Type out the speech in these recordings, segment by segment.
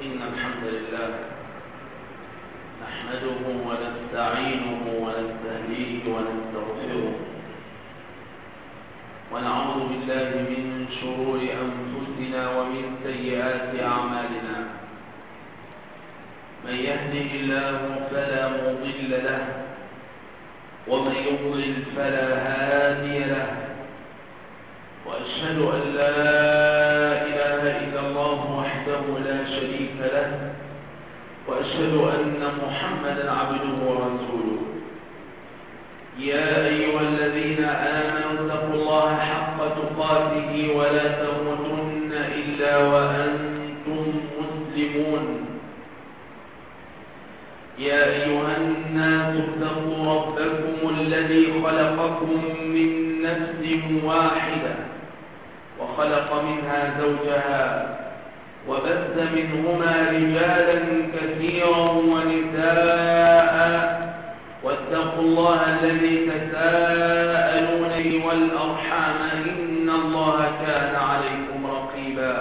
إن الحمد لله نحمده ونستعينه ونستهديه ونستغفره ونعوذ بالله من شرور أنفسنا ومن سيئات أعمالنا. من يهده الله فلا مضل له ومن يضلل فلا هادي له، وأشهد أن لا إله إلا الله وحده لا شريك له، وأشهد أن محمدا عبده ورسوله. يا أيها الذين آمنوا اتقوا الله حق تقاته ولا تموتن إلا وأنتم مسلمون. يا أيها الناس اتقوا ربكم الذي خلقكم من نفس واحدة وخلق منها زوجها وبث منهما رجالا كثيرا ونساء، واتقوا الله الذي تساءلون به والأرحام إن الله كان عليكم رقيبا.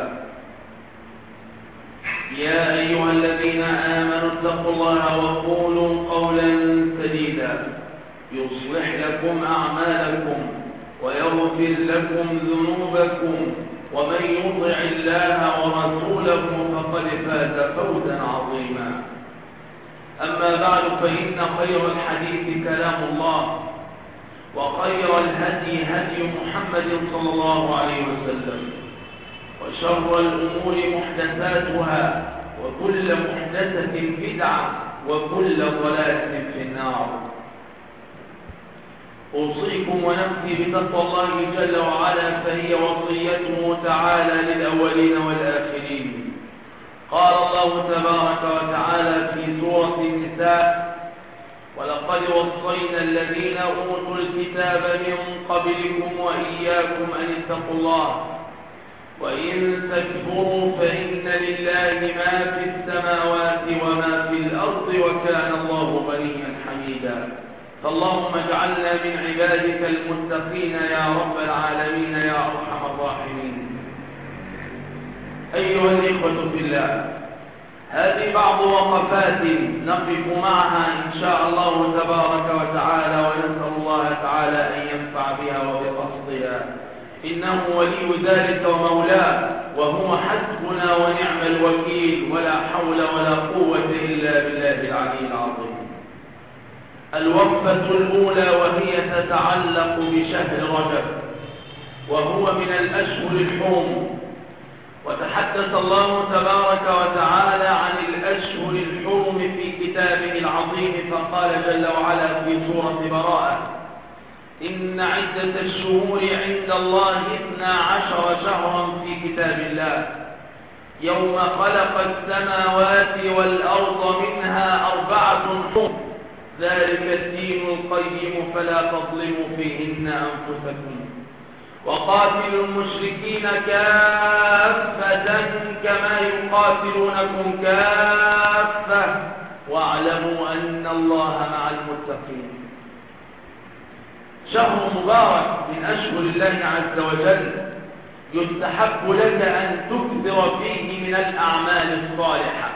يا أيها الذين آمنوا اتقوا الله وقولوا قولا سديدا يصلح لكم أعمالكم ويغفر لكم ذنوبكم، ومن يطع الله ورسوله فقد فاز فوزا عظيما. أما بعد، فإن خير الحديث كلام الله، وخير الهدي هدي محمد صلى الله عليه وسلم، وشر الأمور محدثاتها، وكل محدثة بدعة، وكل ضلالة في النار. أوصيكم ونفسي بتقوى الله جل وعلا، فهي وصيته تعالى للأولين والآخرين. قال الله تبارك وتعالى في سورة النساء: ولقد وصينا الذين أوتوا الكتاب من قبلكم وإياكم أن اتقوا الله وإن تكفروا فإن لله ما في السماوات وما في الأرض وكان الله غنيا حميدا. فاللهم اجعلنا من عبادك المتقين يا رب العالمين يا أرحم الراحمين. أيها الإخوة في الله، هذه بعض وقفات نقف معها إن شاء الله تبارك وتعالى، ونسأل الله تعالى أن ينفع بها وبقصدها، إنه ولي ذلك ومولاه، وهو حسبنا ونعم الوكيل، ولا حول ولا قوة إلا بالله العلي العظيم. الوقفة الأولى وهي تتعلق بشهر رجب، وهو من الأشهر الحرم. وتحدث الله تبارك وتعالى عن الأشهر الحرم في كتابه العظيم، فقال جل وعلا في سورة براءة: إن عدة الشهور عند الله 12 شهرا في كتاب الله يوم خلق السماوات والأرض منها 4 حرم ذلك الدين القيم فلا تظلموا فيهن أنفسكم وقاتلوا المشركين كافة كما يقاتلونكم كافة واعلموا أن الله مع المتقين. شهر مبارك من أشهر الله عز وجل، يستحب لك أن تكثر فيه من الأعمال الصالحة،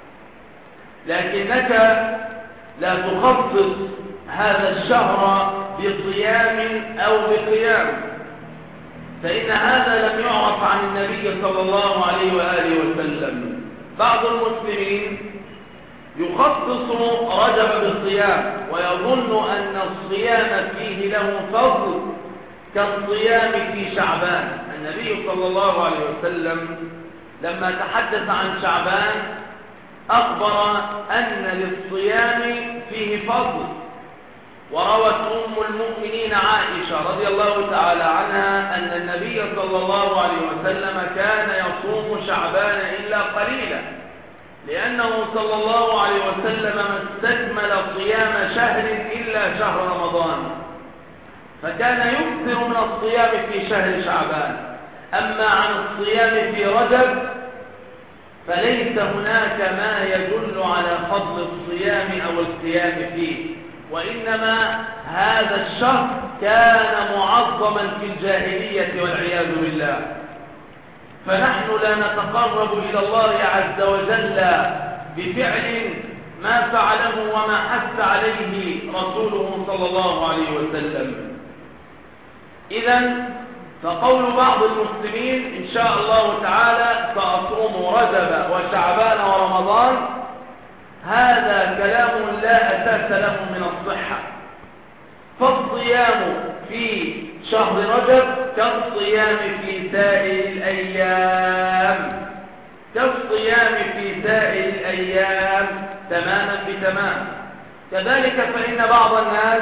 لكنك لا تخصص هذا الشهر بصيام أو بقيام، فإن هذا لم يعرف عن النبي صلى الله عليه وآله وسلم. بعض المسلمين يخصص رجب بالصيام ويظن أن الصيام فيه له فضل كالصيام في شعبان. النبي صلى الله عليه وسلم لما تحدث عن شعبان أخبر أن للصيام فيه فضل. وروت أم المؤمنين عائشة رضي الله تعالى عنها أن النبي صلى الله عليه وسلم كان يصوم شعبان إلا قليلا، لأنه صلى الله عليه وسلم ما استكمل صيام شهر إلا شهر رمضان، فكان يكثر من الصيام في شهر شعبان. أما عن الصيام في رجب فليس هناك ما يدل على فضل الصيام أو القيام فيه، وإنما هذا الشهر كان معظما في الجاهلية والعياذ بالله. فنحن لا نتقرب إلى الله عز وجل إلا بفعل ما فعله وما حث عليه رسوله صلى الله عليه وسلم. إذن فقول بعض المسلمين إن شاء الله تعالى سأصوم رجب وشعبان ورمضان، هذا كلام لا أساس له من الصحة. فالصيام في شهر رجب كالصيام في سائر الأيام، كالصيام في سائر الأيام تماما بتمام. كذلك فإن بعض الناس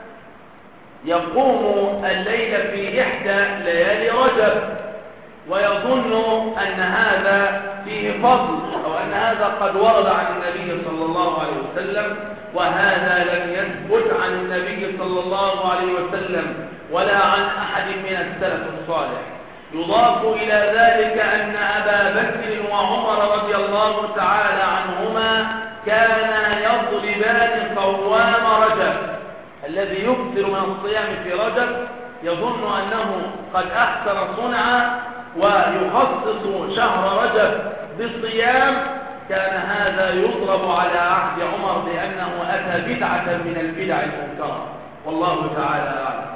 يقوم الليل في إحدى ليالي رجب ويظن أن هذا فيه فضل أو أن هذا قد ورد عن النبي صلى الله عليه وسلم، وهذا لم يثبت عن النبي صلى الله عليه وسلم ولا عن أحد من السلف الصالح. يضاف إلى ذلك أن أبا بكر وعمر رضي الله تعالى عنهما كانا يضربان قوام رجب، الذي يكثر من الصيام في رجب يظن أنه قد أحسن صنعا ويخصص شهر رجب بالصيام، كان هذا يضرب على عهد عمر بأنه أتى بدعة من البدع المنكرة، والله تعالى أعلم.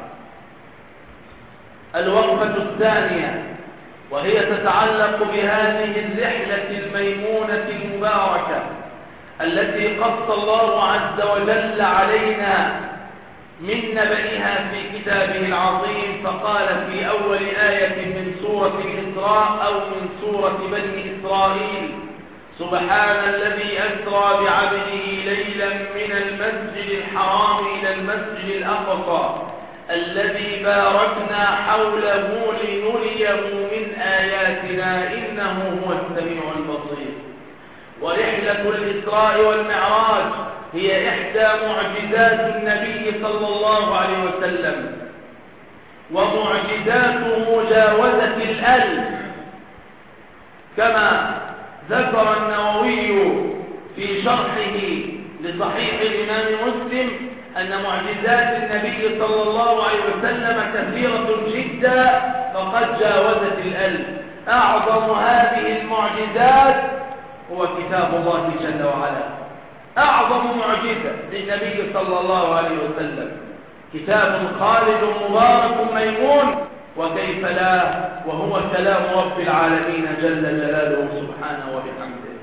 الوقفة الثانية وهي تتعلق بهذه الرحلة الميمونة المباركة التي قص الله عز وجل علينا من نبأها في كتابه العظيم، فقال في أول آية من سورة الإسراء أو من سورة بني إسرائيل: سبحان الذي أسرى بعبده ليلا من المسجد الحرام إلى المسجد الأقصى الذي باركنا حوله لنريه من آياتنا إنه هو السميع البصير. ورحلة الإسراء والمعراج هي إحدى معجزات النبي صلى الله عليه وسلم، ومعجزاته جاوزت الألف، كما ذكر النووي في شرحه لصحيح الإمام مسلم أن معجزات النبي صلى الله عليه وسلم كثيرة جدا فقد جاوزت الألف. أعظم هذه المعجزات هو كتاب الله جل وعلا، أعظم معجزة للنبي صلى الله عليه وسلم، كتاب خالد مبارك ميمون، وكيف لا وهو كلام رب العالمين جل جلاله سبحانه وبحمده.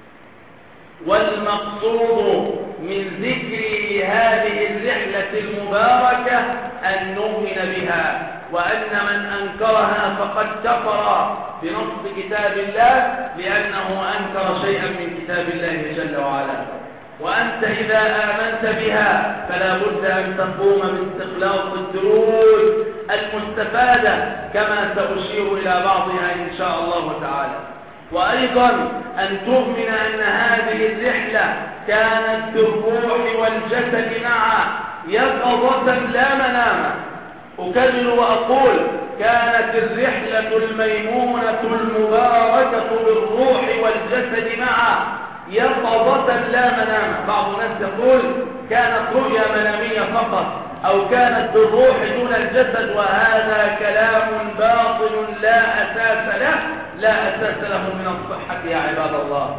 والمقصود من ذكر هذه الرحلة المباركة أن نؤمن بها، وأن من أنكرها فقد كفر بنص كتاب الله لأنه أنكر شيئا من كتاب الله جل وعلا. وأنت إذا آمنت بها فلا بد أن تقوم باستخلاص الدروس المستفادة كما سأشير إلى بعضها إن شاء الله تعالى. وأيضا أن تؤمن أن هذه الرحلة كانت بالروح والجسد معا يقظة لا مناما. أكمل وأقول: كانت الرحلة الميمونة المباركة بالروح والجسد معا يقظة لا منام. بعض الناس يقول كانت رؤيا منامية فقط أو كانت بالروح دون الجسد، وهذا كلام باطل لا أساس له من الصحة يا عباد الله.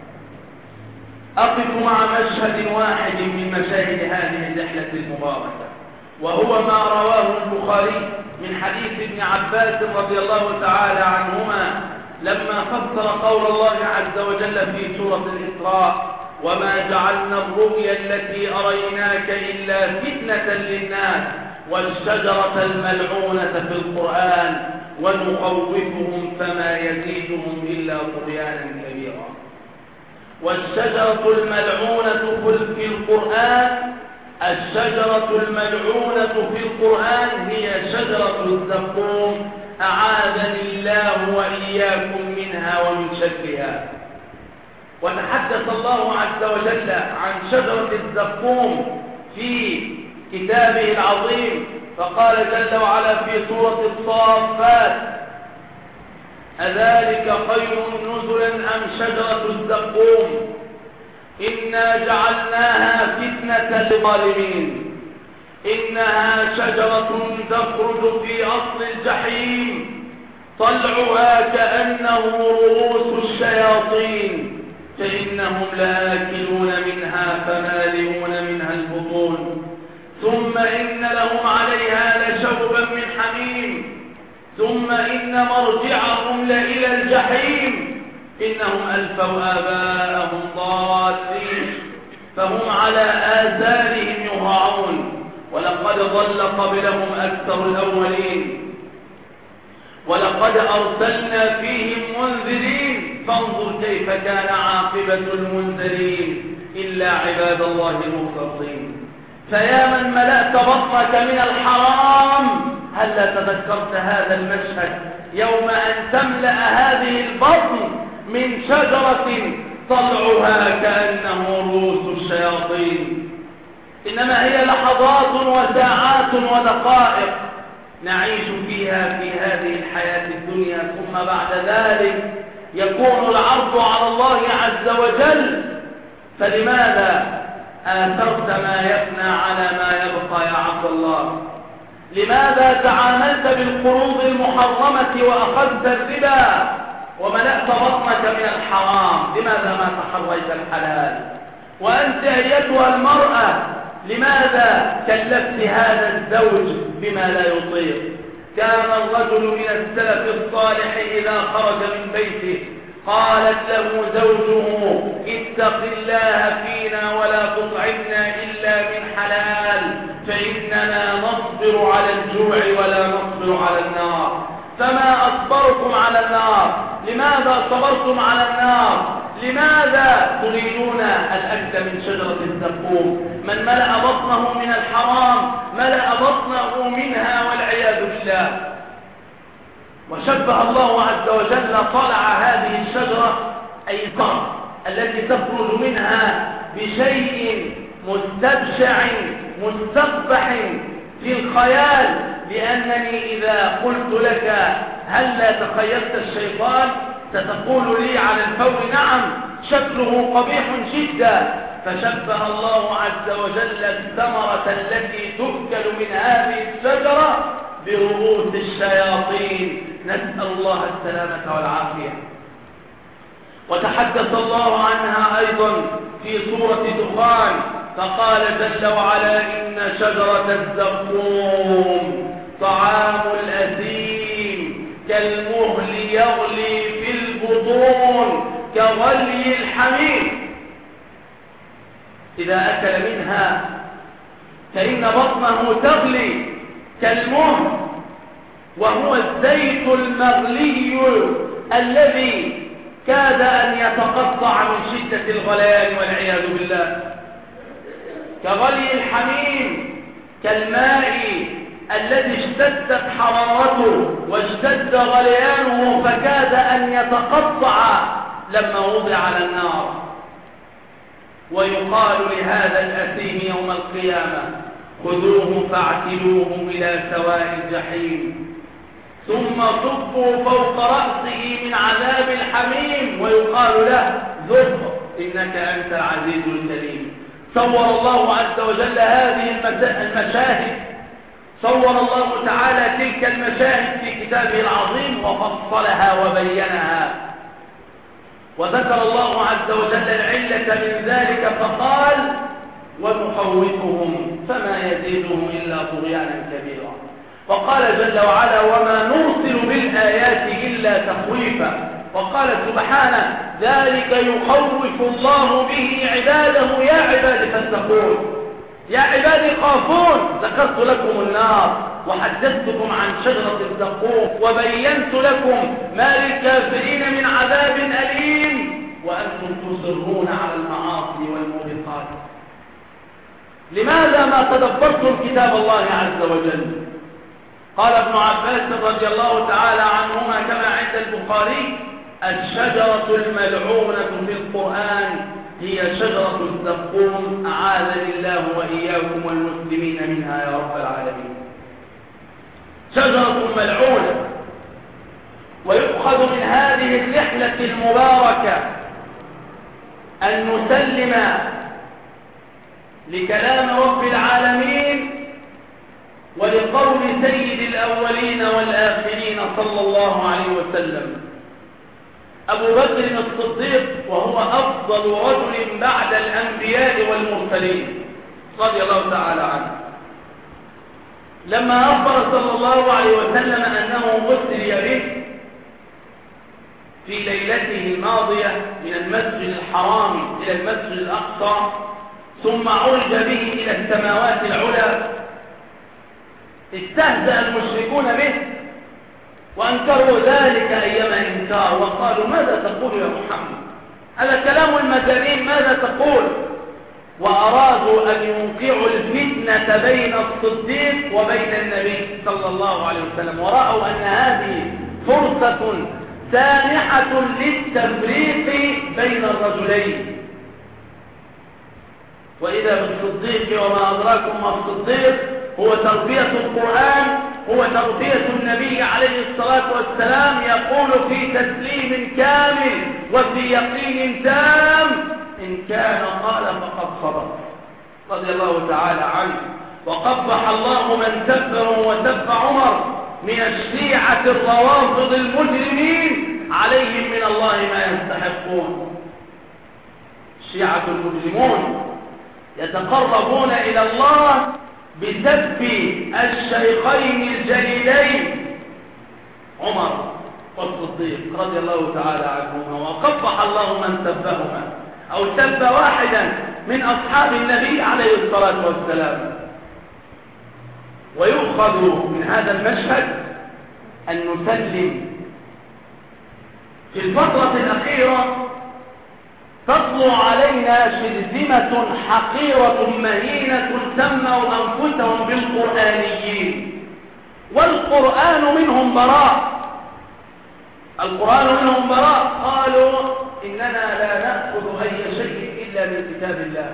أقف مع مشهد واحد من مشاهد هذه الرحلة المباركة، وهو ما رواه البخاري من حديث ابن عباس رضي الله تعالى عنهما لما فسر قول الله عز وجل في سورة الإسراء: وما جعلنا الرؤيا التي أريناك إلا فتنة للناس والشجرة الملعونة في القرآن ونخوفهم فما يزيدهم إلا طغيانا كبيرا. والشجرة الملعونة في القرآن، الشجرة الملعونة في القرآن هي شجرة الزقوم، أعاذني الله وإياكم منها ومن شرها. وتحدث الله عز وجل عن شجرة الزقوم في كتابه العظيم، فقال جل وعلا في سورة الصافات: أذلك خير نزلا أم شجرة الزقوم إنا جعلناها فتنة للظالمين إنها شجرة تخرج في أصل الجحيم طلعها كأنه رؤوس الشياطين فإنهم لآكلون منها فمالئون منها البطون ثم إن لهم عليها لشوبا من حميم ثم إن مرجعهم لإلى الجحيم إنهم ألفوا آباءهم ضالين فهم على آثارهم يهرعون ولقد ضل قبلهم أكثر الأولين ولقد أرسلنا فيهم منذرين فانظر كيف كان عاقبة المنذرين إلا عباد الله المخلصين. فيا من ملأت بطنك من الحرام هل تذكرت هذا المشهد يوم أن تملأ هذه البطن من شجرة طلعها كأنه رؤوس الشياطين؟ إنما هي لحظات وساعات ودقائق نعيش فيها في هذه الحياة الدنيا ثم بعد ذلك يكون العرض على الله عز وجل. فلماذا آثرت ما يفنى على ما يبقى يا عبد الله؟ لماذا تعاملت بالقروض المحرمة وأخذت الربا وملأت بطنك من الحرام؟ لماذا ما تحريت الحلال؟ وأنت أيتها المرأة لماذا كلفت هذا الزوج بما لا يطيق؟ كان الرجل من السلف الصالح إذا خرج من بيته قالت له زوجه اتق الله فينا ولا تطعمنا إلا من حلال فإننا نصبر على الجوع ولا نصبر على النار. فما أصبركم على النار؟ لماذا صبرتم على النار؟ لماذا تريدون الأكل من شجرة الزقوم؟ من ملأ بطنه من الحرام ملأ بطنه منها والعياذ بالله. وشبه الله عز وجل طلع هذه الشجرة أي الثمر التي تخرج منها بشيء مستبشع مستقبح في الخيال، لأنني إذا قلت لك هل لا تخيلت الشيطان ستقول لي على الفور نعم شكله قبيح جدا. فشبه الله عز وجل الثمرة التي تؤكل من هذه الشجرة برؤوس الشياطين، نسأل الله السلامة والعافية. وتحدث الله عنها أيضا في سورة دخان فقال جل وعلا إن شجرة الزقوم طعام الأثيم كالمهل يغلي في البطون كغلي الحميم. إذا أكل منها فإن بطنه تغلي كالمهل وهو الزيت المغلي الذي كاد أن يتقطع من شدة الغليان والعياذ بالله، كغلي الحميم كالماء الذي اشتدت حرارته واشتد غليانه فكاد أن يتقطع لما وضع على النار. ويقال لهذا الأثيم يوم القيامة خذوه فاعتلوه إلى سواء الجحيم ثم صبوا فوق رأسه من عذاب الحميم ويقال له ذق إنك أنت العزيز الكريم. صور الله عز وجل هذه المشاهد، صور الله تعالى تلك المشاهد في كتابه العظيم وفصلها وبينها. وذكر الله عز وجل العلة من ذلك فقال ونخوفهم فما يزيدهم إلا طغيانا كبيرا. وقال جل وعلا وما نرسل بالآيات إلا تخويفا. وقال سبحانه ذلك يخوف الله به عباده يا عباد فاتقون. يا عبادي خافون. ذكرت لكم النار وحدثتكم عن شجرة الزقوم وبينت لكم ما للكافرين من عذاب أليم وأنتم تصرون على المعاصي والموبقات. لماذا ما تدبرتم كتاب الله عز وجل؟ قال ابن عباس رضي الله تعالى عنهما كما عند البخاري الشجرة الملعونة في القرآن هي شجرة الزقوم أعاذني الله وإياكم والمسلمين منها يا رب العالمين. شجرة ملعونة. ويؤخذ من هذه الرحلة المباركة أن نسلم لكلام رب العالمين ولقول سيد الأولين والآخرين صلى الله عليه وسلم أبو بكر الصديق وهو أفضل رجل بعد الأنبياء والمرسلين رضي الله تعالى عنه، لما أخبر صلى الله عليه وسلم أنه أسري به في ليلته الماضية من المسجد الحرام إلى المسجد الأقصى ثم عرج به إلى السماوات العلى، استهزأ المشركون به وأنكروا ذلك أيام إنكار وقالوا ماذا تقول يا محمد؟ هذا كلام المجانين، ماذا تقول؟ وأرادوا أن يوقعوا الفتنة بين الصديق وبين النبي صلى الله عليه وسلم، ورأوا أن هذه فرصة سانحة للتفريق بين الرجلين. وإذا بالصديق وما أدراكم ما الصديق هو تربية القرآن، هو تربية النبي عليه الصلاة والسلام، يقول في تسليم كامل وفي يقين تام إن كان قال فقد صدق رضي الله تعالى عنه. وقبح الله من سبه وسب عمر من الشيعة الروافض المجرمين عليهم من الله ما يستحقون. الشيعة المجرمون يتقربون إلى الله بسب الشيخين الجليلين عمر والصديق رضي الله تعالى عنهما، وقبح الله من سبهما أو سب واحدا من أصحاب النبي عليه الصلاة والسلام. ويؤخذ من هذا المشهد أن نسلم في الفترة الأخيرة تطلع علينا شرذمة حقيرة مهينة سموا أنفسهم بالقرآنيين، والقرآن منهم براء، القرآن منهم براء، قالوا إننا لا نأخذ أي شيء إلا من كتاب الله.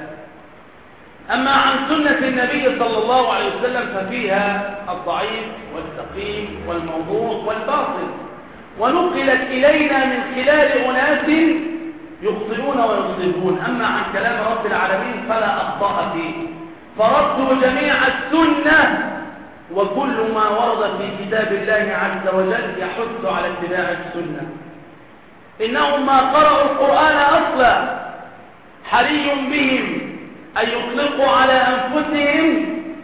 أما عن سنة النبي صلى الله عليه وسلم ففيها الضعيف والسقيم والموضوع والباطل، ونقلت إلينا من خلال أناس يخطئون ويصيبون. أما عن كلام رب العالمين فلا أخطاء فيه، فردوا جميع السنة، وكل ما ورد في كتاب الله عز وجل يحث على اتباع السنة. إنهم ما قرأوا القرآن أصلا، حري بهم أن يطلقوا على أنفسهم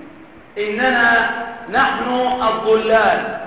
إننا نحن الضلال،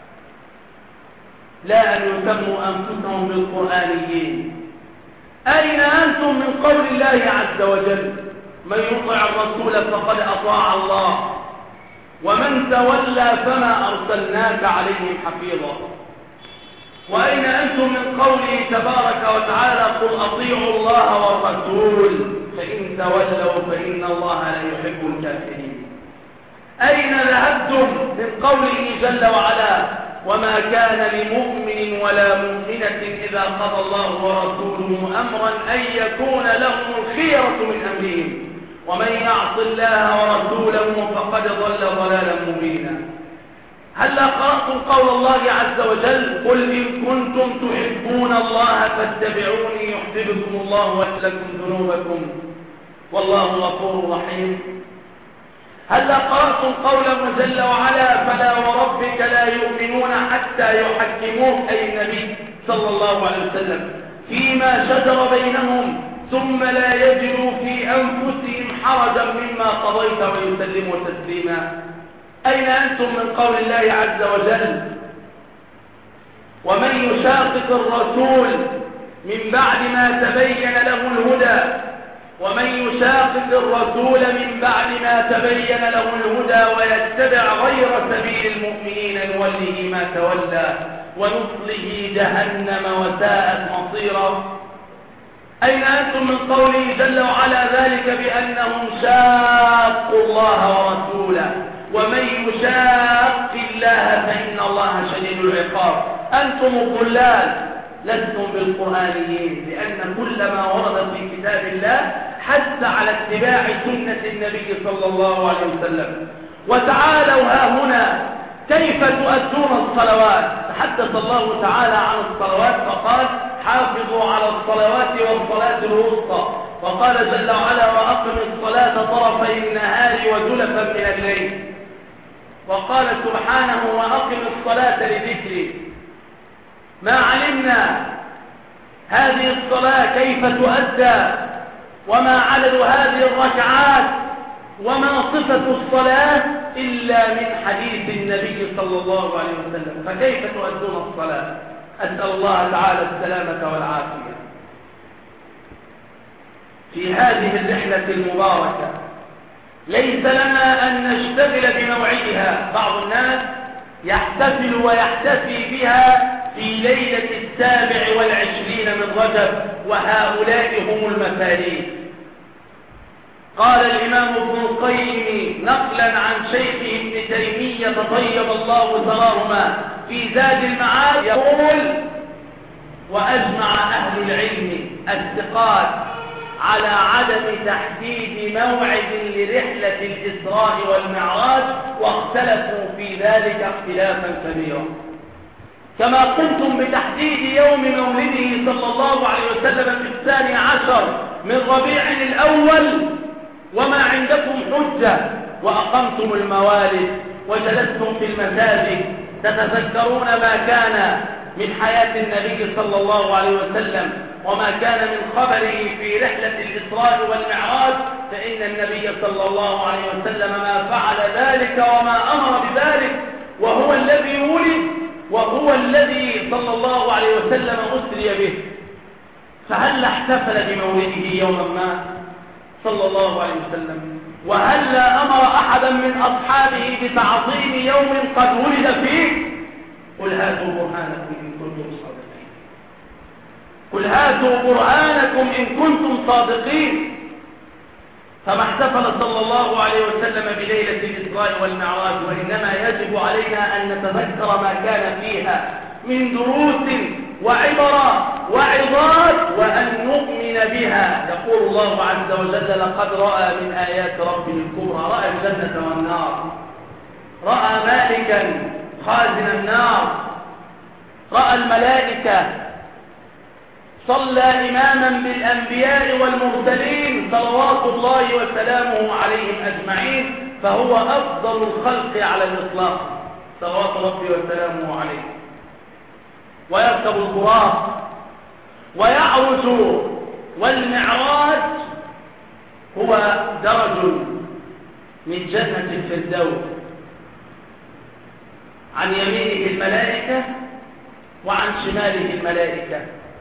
لا أن يسموا أنفسهم بالقرآنيين. أين أنتم من قول الله عز وجل من يطع الرسول فقد أطاع الله ومن تولى فما أرسلناك عليهم حفيظا؟ وأين أنتم من قوله تبارك وتعالى قل أطيعوا الله والرسول فإن تولوا فإن الله لا يحب الكافرين؟ أين ذهبتم من قوله جل وعلا وما كان لمؤمن ولا مؤمنة إذا قضى الله ورسوله أمرا أن يكون لهم الخيرة من أمرهم ومن يعص الله ورسوله فقد ضل ضلالا مبينا؟ هلا قرأتم قول الله عز وجل قل إن كنتم تحبون الله فاتبعوني يحببكم الله ويغفر لكم ذنوبكم والله غفور رحيم؟ هلا قرأتم قوله جل وعلا فلا وربك لا يؤمنون حتى يحكموك أي النبي صلى الله عليه وسلم فيما شجر بينهم ثم لا يجدوا في أنفسهم حرجا مما قضيت ويسلموا تسليما؟ أين أنتم من قول الله عز وجل ومن يشاقق الرسول من بعد ما تبين له الهدى ومن يشاقق الرسول من بعد ما تبين له الهدى ويتبع غير سبيل المؤمنين نوله ما تولى ونصله جهنم وساءت مصيرا؟ أين أنتم من قوله جل وعلا ذلك بأنهم شاقوا الله ورسوله ومن يشاق الله فإن الله شديد العقاب؟ أنتم الضلال لستم بالقرآنيين، لأن كل ما ورد في كتاب الله حث على اتباع سنة النبي صلى الله عليه وسلم. وتعالوا ها هنا كيف تؤدون الصلوات؟ تحدث الله تعالى عن الصلوات فقال حافظوا على الصلوات والصلاة الوسطى، وقال جل وعلا وأقم الصلاة طرفي النهار وزلفا من الليل، وقال سبحانه وأقم الصلاة لذكري. ما علمنا هذه الصلاة كيف تؤدى، وما عدد هذه الركعات، وما صفة الصلاة إلا من حديث النبي صلى الله عليه وسلم. فكيف تؤدون الصلاة؟ أسأل الله تعالى السلامة والعافية. في هذه الرحلة المباركة ليس لنا أن نشتغل بموعدها. بعض الناس يحتفل ويحتفي بها في ليلة 27 من رجب، وهؤلاء هم المفاريد. قال الإمام ابن القيم نقلا عن شيخه ابن تيمية طيب الله ثراهما في زاد المعاد يقول: وأجمع أهل العلم الثقات على عدم تحديد موعد لرحلة الإسراء والمعراج، واختلفوا في ذلك اختلافا كبيرا. كما قمتم بتحديد يوم مولده صلى الله عليه وسلم في 12 من ربيع الأول وما عندكم حجة، وأقمتم الموالد وجلستم في المساجد تتذكرون ما كان من حياة النبي صلى الله عليه وسلم وما كان من خبره في رحلة الإسراء والمعراج، فإن النبي صلى الله عليه وسلم ما فعل ذلك وما أمر بذلك، وهو الذي ولد وهو الذي صلى الله عليه وسلم أسري به. فهل احتفل بمولده يوما ما صلى الله عليه وسلم؟ وهل أمر أحدا من أصحابه بتعظيم يوم قد ولد فيه؟ قل هاتوا برهانكم إن كنتم صادقين. قل هاتوا برهانكم إن كنتم صادقين. فما احتفل صلى الله عليه وسلم بليلة الإسراء والمعراج، وإنما يجب علينا أن نتذكر ما كان فيها من دروس وعبر وعظات وأن نؤمن بها. يقول الله عز وجل: لقد رأى من آيات ربه الكبرى. رأى الجنة والنار، رأى مالكا خازن النار، رأى الملائكة، صلى إماما بالأنبياء والمرسلين صلوات الله وسلامه عليهم أجمعين، فهو أفضل الخلق على الإطلاق صلوات ربي وسلامه عليه. ويركب البراق ويعرج، والمعراج هو درج من جنة الفردوس، عن يمينه الملائكة وعن شماله الملائكة،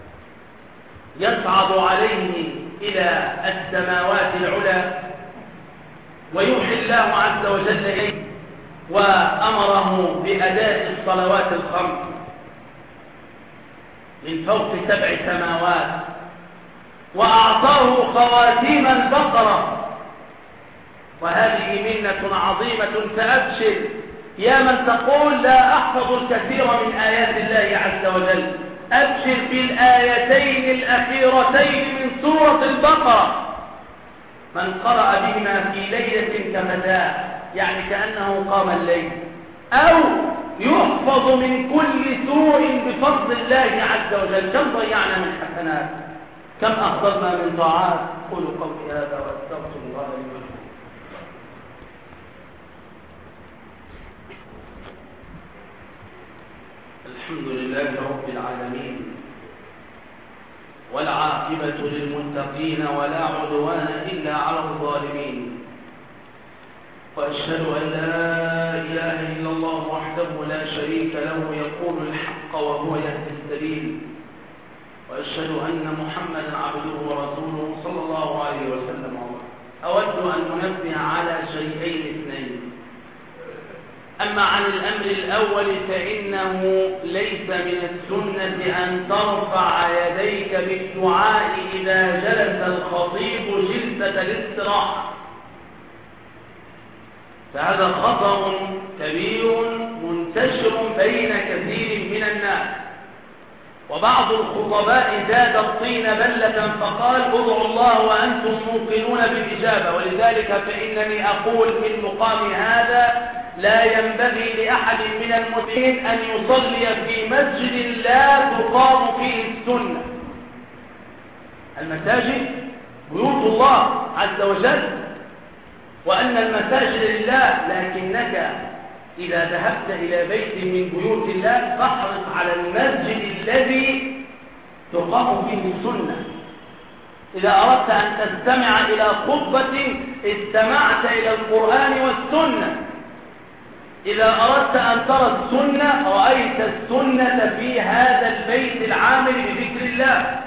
يصعد عليه إلى السماوات العلى، ويوحي الله عز وجل إليه وأمره بأداء الصلوات الخمس من فوق 7 سماوات، وأعطاه خواتيم البقرة. وهذه منة عظيمة، فأبشر يا من تقول لا أحفظ الكثير من آيات الله عز وجل، أبشر بالآيتين الأخيرتين من سورة البقرة. من قرأ بهما في ليلة كفتاه، يعني كأنه قام الليل، أو يحفظ من كل سوء بفضل الله عز وجل. كم ضيعنا من حسنات، كم أخذنا من طاعات. قولوا قولي هذا وأستغفر الله لي ولكم. الحمد لله رب العالمين، والعاقبة للمتقين ولا عدوان إلا على الظالمين، وأشهد أن لا إله إلا الله وحده لا شريك له يقول الحق وهو يهدي السبيل، وأشهد أن محمدا عبده ورسوله صلى الله عليه وسلم. أود أن أنبه على شيئين اثنين. أما عن الأمر الأول فإنه ليس من السنة أن ترفع يديك بالدعاء إذا جلس الخطيب جلسة الاستراحة، فهذا خطأ كبير منتشر بين كثير من الناس. وبعض الخطباء زاد الطين بلة فقال: ادعوا الله وأنتم موقنون بالإجابة. ولذلك فإنني أقول من مقام هذا: لا ينبغي لأحد من المسلمين أن يصلي في مسجد لا تقام فيه السنة. المساجد بيوت الله عز وجل، وأن المساجد لله، لكنك إذا ذهبت إلى بيت من بيوت الله فاحرص على المسجد الذي تقام فيه السنة. إذا أردت أن تستمع إلى خطبة استمعت إلى القرآن والسنة. إذا أردت أن ترى السنة رأيت السنة في هذا البيت العامر بذكر الله.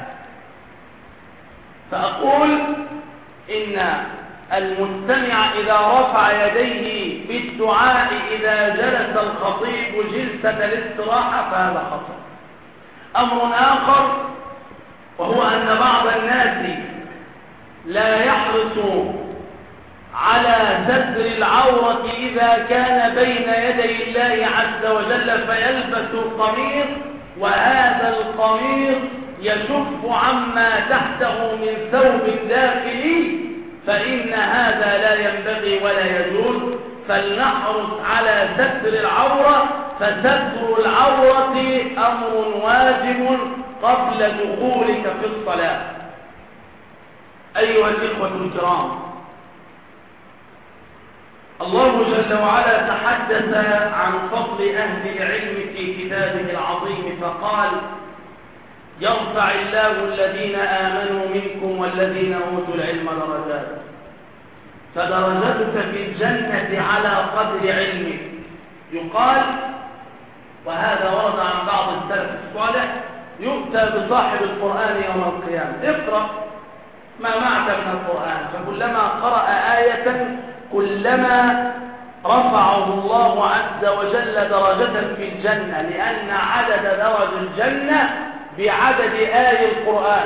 فأقول إن المستمع إذا رفع يديه بالدعاء إذا جلس الخطيب جلسة الاستراحة فهذا خطأ. أمر آخر وهو أن بعض الناس لا يحرص على ستر العورة إذا كان بين يدي الله عز وجل فيلبس القميص، وهذا القميص يشف عما تحته من ثوب داخلي، فإن هذا لا ينبغي ولا يجوز. فلنحرص على ستر العورة، فستر العورة أمر واجب قبل دخولك في الصلاة. أيها الإخوة الكرام، الله جل وعلا تحدث عن فضل أهل العلم في كتابه العظيم فقال: يرفع الله الذين آمنوا منكم والذين أوتوا العلم درجات. فدرجتك في الجنة على قدر علمك. يقال، وهذا ورد عن بعض السلف الصالح، يؤتى بصاحب القرآن يوم القيامة: اقرأ ما معك من القرآن، فكلما قرأ آية كلما رفعه الله عز وجل درجة في الجنة، لأن عدد درج الجنة بعدد آي القرآن.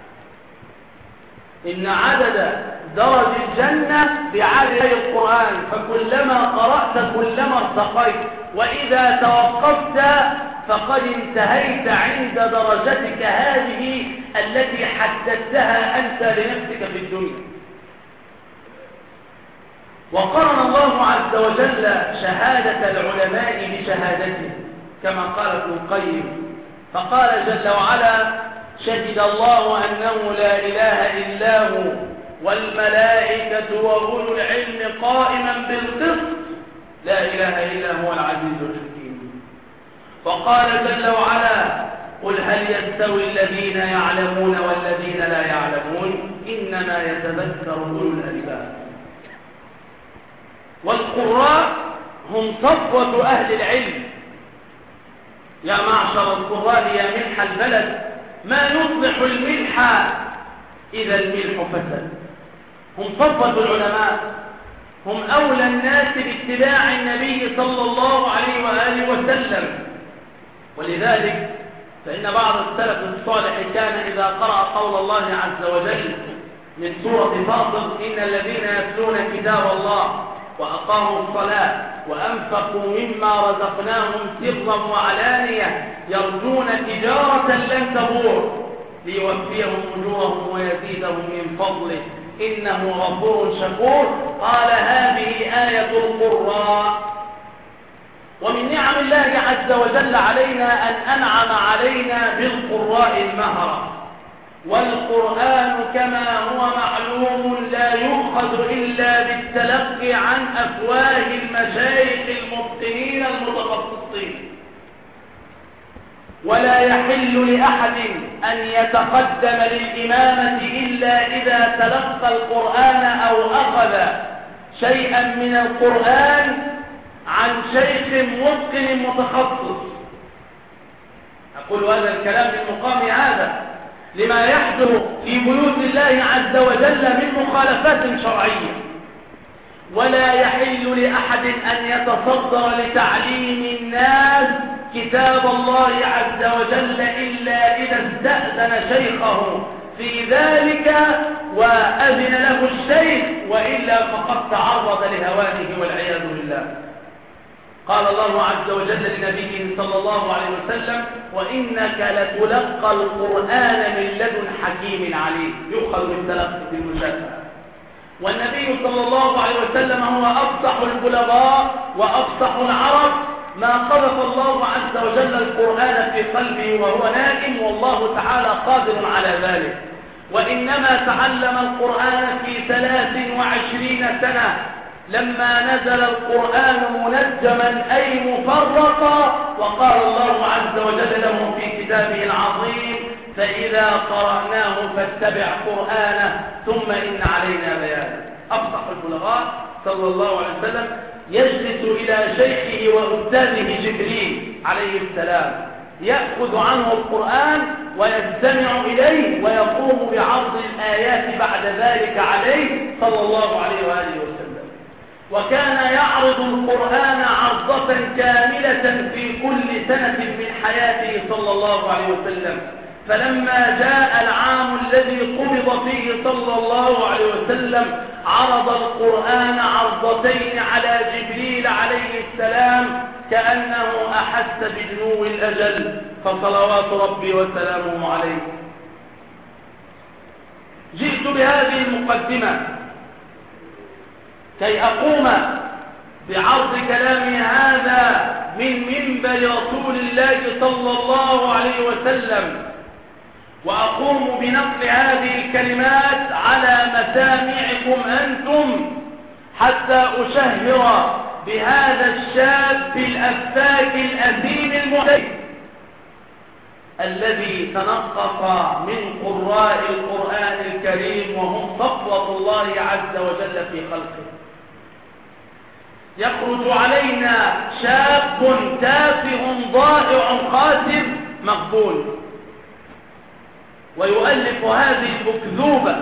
إن عدد درج الجنة بعدد آي القرآن، فكلما قرأت كلما ارتقيت، وإذا توقفت فقد انتهيت عند درجتك هذه التي حددتها أنت لنفسك في الدنيا. وقرن الله عز وجل شهادة العلماء بشهادته كما قال ابن القيم، فقال جل وعلا: شهد الله أنه لا إله إلا هو والملائكة وأولو العلم قائما بالقسط لا إله إلا هو العزيز الحكيم. وقال جل وعلا: قل هل يستوي الذين يعلمون والذين لا يعلمون إنما يتذكر أولو الألباب. والقراء هم صفوة أهل العلم. يا معشر القراء يا ملح البلد، ما يصلح الملح إذا الملح فسد. هم صفوة العلماء، هم أولى الناس باتباع النبي صلى الله عليه وآله وسلم. ولذلك فإن بعض السلف الصالح كان إذا قرأ قول الله عز وجل من سورة فاطر: إن الذين يتلون كتاب الله وأقاموا الصلاة وأنفقوا مما رزقناهم سرا وعلانية يرجون تجارة لن تبور ليوفيهم أجورهم ويزيدهم من فضله إنه غفور شكور. قال: هذه آية القراء. ومن نعم الله عز وجل علينا أن أنعم علينا بالقراء المهرة. والقرآن كما هو معلوم لا يؤخذ إلا بالتلقي عن أفواه المشايخ المتقنين المتخصصين، ولا يحل لأحد أن يتقدم للإمامة إلا إذا تلقى القرآن أو أخذ شيئا من القرآن عن شيخ متقن متخصص. أقول هذا الكلام بالمقام هذا لما يحدث في بيوت الله عز وجل من مخالفات شرعية. ولا يحل لأحد أن يتصدر لتعليم الناس كتاب الله عز وجل إلا إذا استأذن شيخه في ذلك وأذن له الشيخ، وإلا فقد تعرض لهوانه والعياذ بالله. قال الله عز وجل لنبيه صلى الله عليه وسلم: وإنك لتلقى القرآن من لدن حكيم عليم. يؤخذ من تلقي المشافهة. والنبي صلى الله عليه وسلم هو أفصح البلغاء وأفصح العرب، ما قذف الله عز وجل القرآن في قلبه وهو نائم، والله تعالى قادر على ذلك. وإنما تعلم القرآن في 23 سنة لما نزل القرآن منجما أي مفرقا. وقال الله عز وجل له في كتابه العظيم: فإذا قرأناه فاتبع قرآنه ثم إن علينا بيانه. أفصح البلغاء صلى الله عليه وسلم يجلس إلى شيخه وأستاذه جبريل عليه السلام، يأخذ عنه القرآن ويستمع إليه ويقوم بعرض الآيات بعد ذلك عليه صلى الله عليه وآله وسلم. وكان يعرض القرآن عرضة كاملة في كل سنة من حياته صلى الله عليه وسلم. فلما جاء العام الذي قبض فيه صلى الله عليه وسلم عرض القرآن عرضتين على جبريل عليه السلام كأنه أحس بدنو الأجل، فصلوات ربي وسلامه عليه. جئت بهذه المقدمة كي أقوم بعرض كلامي هذا من منبر رسول الله صلى الله عليه وسلم، وأقوم بنقل هذه الكلمات على مسامعكم أنتم حتى أشهر بهذا الشاب الأفاك الأثيم المحتج الذي تنقص من قراء القرآن الكريم وهم صفوة الله عز وجل في خلقه. يخرج علينا شاب تافه ضائع خاسر مقبول، ويؤلف هذه الأكذوبة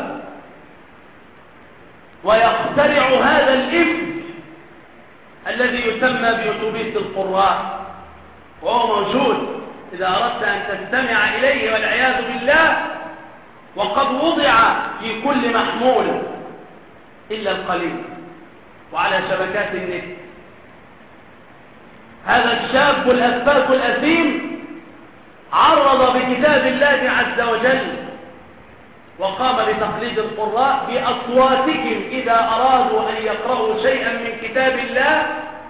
ويخترع هذا الإفك الذي يسمى بأتوبيس القراء، وهو موجود إذا أردت أن تستمع إليه والعياذ بالله، وقد وضع في كل محمول إلا القليل وعلى شبكات النت. هذا الشاب الأفاك الأثيم عرض بكتاب الله عز وجل وقام بتقليد القراء بأصواتهم إذا أرادوا أن يقرأوا شيئا من كتاب الله،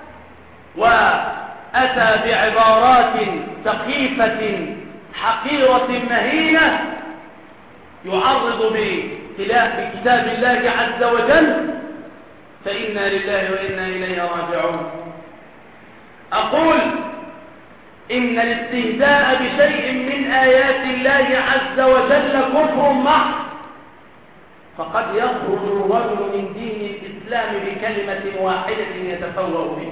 وأتى بعبارات سخيفة حقيرة مهينة يعرض بكتاب الله عز وجل، فإنا لله وإنا إليه راجعون. أقول إن الاستهزاء بشيء من آيات الله عز وجل كفر محض، فقد يخرج الرجل من دين الإسلام بكلمة واحدة يتفوه بها،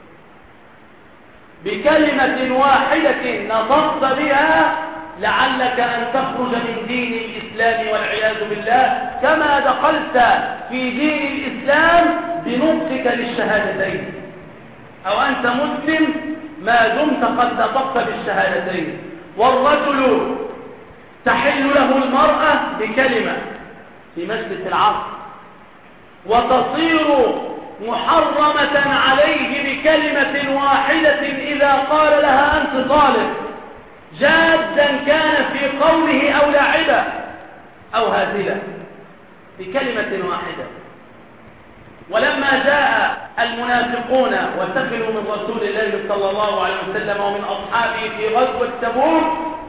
بكلمة واحدة نطقت بها لعلك أن تخرج من دين الإسلام والعياذ بالله، كما دخلت في دين الإسلام بنطقك للشهادتين، أو أنت مسلم ما دمت قد نطقت بالشهادتين. والرجل تحل له المرأة بكلمة في مجلس العقد، وتصير محرمة عليه بكلمة واحدة إذا قال لها أنت طالب، جادا كان في قوله أو لاعبا أو هازلا، بكلمة واحدة. ولما جاء المنافقون وسخروا من رسول الله صلى الله عليه وسلم ومن أصحابه في غزوة تبوك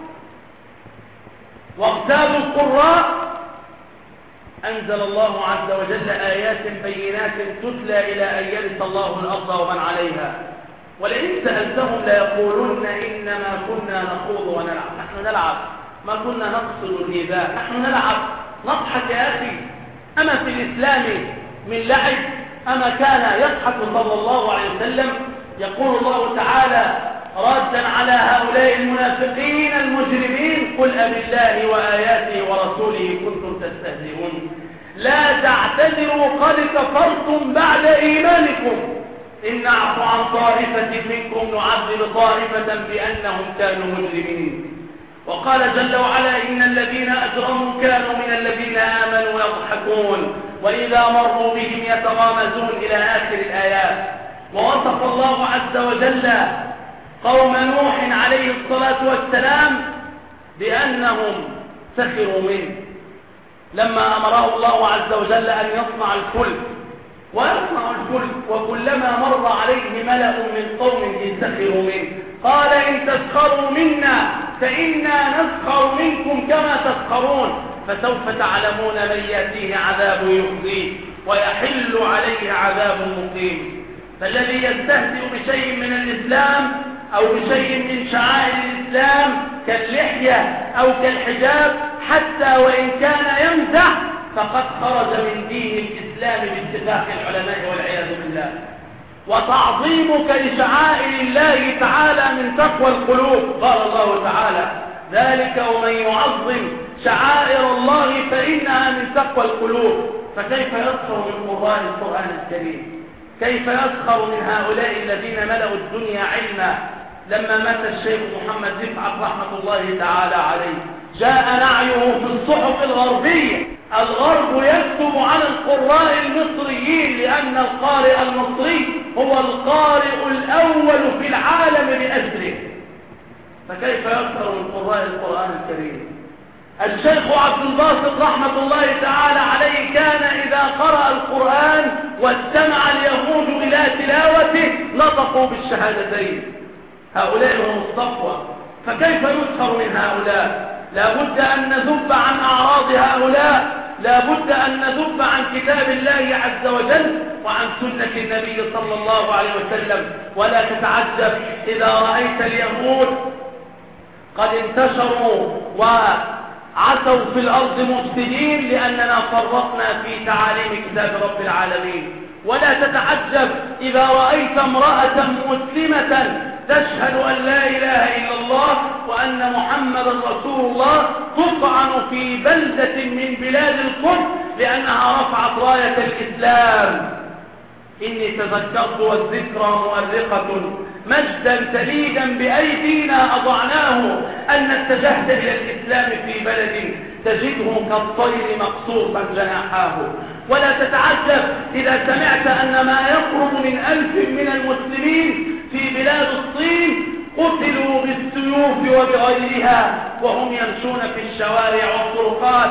واغتابوا القراء، أنزل الله عز وجل آيات بينات تتلى إلى أن يرث الله الأرض ومن عليها، ولئن سألتهم ليقولن إنما كنا نخوض ونلعب. نحن نلعب، ما كنا نقصد الإيذاء، نحن نلعب نضحك يا أخي. أما في الإسلام من لعب؟ أما كان يضحك صلى الله عليه وسلم؟ يقول الله تعالى رادا على هؤلاء المنافقين المجرمين: قل أبالله وآياته ورسوله كنتم تستهزئون لا تعتذروا قد كفرتم بعد إيمانكم إن نعفو عن طائفة منكم نعذب طائفة بأنهم كانوا مجرمين. وقال جل وعلا: إن الذين أجرموا كانوا من الذين آمنوا يضحكون وإذا مروا بهم يتغامزون إلى آخر الآيات. ووصف الله عز وجل قوم نوح عليه الصلاة والسلام بأنهم سخروا منه لما أمره الله عز وجل أن يصنع الفلك، ويصنع الفلك وكلما مر عليه ملأ من قومه سخروا منه قال: إن تسخروا منا فإنا نسخر منكم كما تسخرون فسوف تعلمون من يأتيه عذاب يخزيه ويحل عليه عذاب مقيم. فالذي يستهزئ بشيء من الإسلام أو بشيء من شعائر الإسلام كاللحية أو كالحجاب حتى وإن كان يمزح فقد خرج من دين الإسلام باتفاق العلماء والعياذ بالله. وتعظيمك لشعائر الله تعالى من تقوى القلوب. قال الله تعالى: ذلك ومن يعظم شعائر الله فإنها من تقوى القلوب. فكيف يسخر من قراء القرآن الكريم؟ كيف يسخر من هؤلاء الذين ملأوا الدنيا علما؟ لما مات الشيخ محمد رفعت رحمة الله تعالى عليه جاء نعيه في الصحف الغربية. الغرب يكتب على القراء المصريين لأن القارئ المصري هو القارئ الأول في العالم بأسره. فكيف يسخر من قراء القرآن الكريم؟ الشيخ عبد الباسط رحمة الله تعالى عليه كان إذا قرأ القرآن واستمع اليهود إلى تلاوته نطقوا بالشهادتين. هؤلاء هم الصفوة. فكيف يسخر من هؤلاء؟ لا بد أن نذب عن أعراض هؤلاء، لا بد أن نذب عن كتاب الله عز وجل وعن سنة النبي صلى الله عليه وسلم. ولا تتعجب إذا رأيت اليهود قد انتشروا وعثوا في الأرض مفسدين لأننا فرطنا في تعاليم كتاب رب العالمين. ولا تتعجب إذا رأيت امرأة مسلمة تشهد أن لا إله إلا الله وأن محمدا رسول الله تطعن في بلدة من بلاد الكفر لأنها رفعت راية الإسلام. إني تذكرت والذكرى مؤرقة مجدا تليدا بأيدينا أضعناه أن اتجهت إلى الإسلام في بلد تجده كالطير مقصوصا جناحاه. ولا تتعجب إذا سمعت أن ما يقرب من 1000 من المسلمين في بلاد الصين قتلوا بالسيوف وبغيرها وهم يمشون في الشوارع والطرقات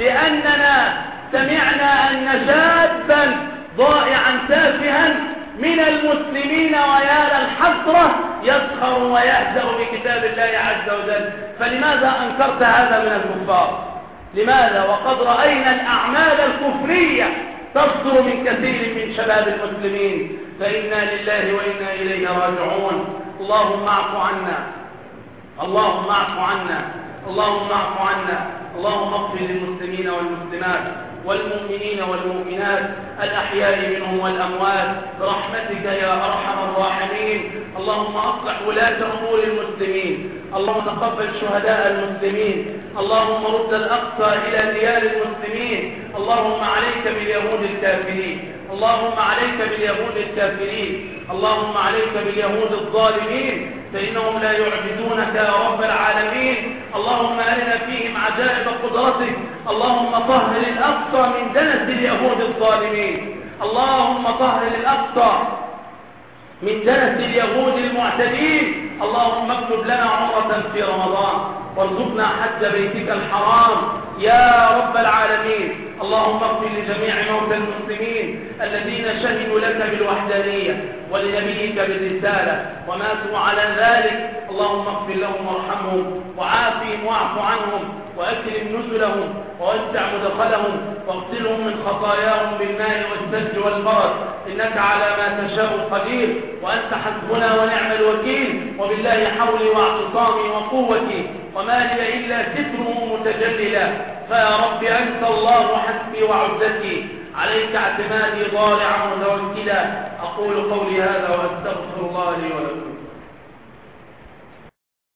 لأننا سمعنا أن شابا ضائعا تافها من المسلمين ويا للحسرة يسخر ويهزأ بكتاب الله عز وجل. فلماذا أنكرت هذا من الكفار؟ لماذا وقد رأينا الأعمال الكفرية تصدر من كثير من شباب المسلمين؟ فإنا لله وإنا إليه راجعون. اللهم اعف عنا، اللهم اعف عنا، اللهم اعف عنا. اللهم اغفر للمسلمين والمسلمات والمؤمنين والمؤمنات الأحياء منهم والأموات برحمتك يا أرحم الراحمين. اللهم أصلح ولاة أمور المسلمين، اللهم تقبل شهداء المسلمين، اللهم رد الأقصى إلى ديار المسلمين. اللهم عليك باليهود الكافرين، اللهم عليك باليهود الكافرين، اللهم عليك باليهود الظالمين فإنهم لا يعجزونك يا رب العالمين. اللهم أرنا فيهم عجائب قدرتك. اللهم طهر الأقصى من دنس اليهود الظالمين، اللهم طهر الأقصى من دنس اليهود المعتدين. اللهم اكتب لنا عمرة في رمضان وارزقنا حج بيتك الحرام يا رب العالمين. اللهم اغفر لجميع موتى المسلمين الذين شهدوا لك بالوحدانية ولنبيك بالرسالة وماتوا على ذلك. اللهم اغفر لهم وارحمهم وعافهم واعف عنهم وأكرم نزلهم ووسع مدخلهم واغسلهم من خطاياهم بالماء والثلج والبرد إنك على ما تشاء قدير. وأنت حسبنا ونعم الوكيل. وبالله حولي واعتصامي وقوتي وما لي إلا ستره متجللا. فيا رب أنت الله حسبي وعزتي عليك اعتمادي ضارعا متوكلا. أقول قولي هذا وأستغفر الله لي ولكم.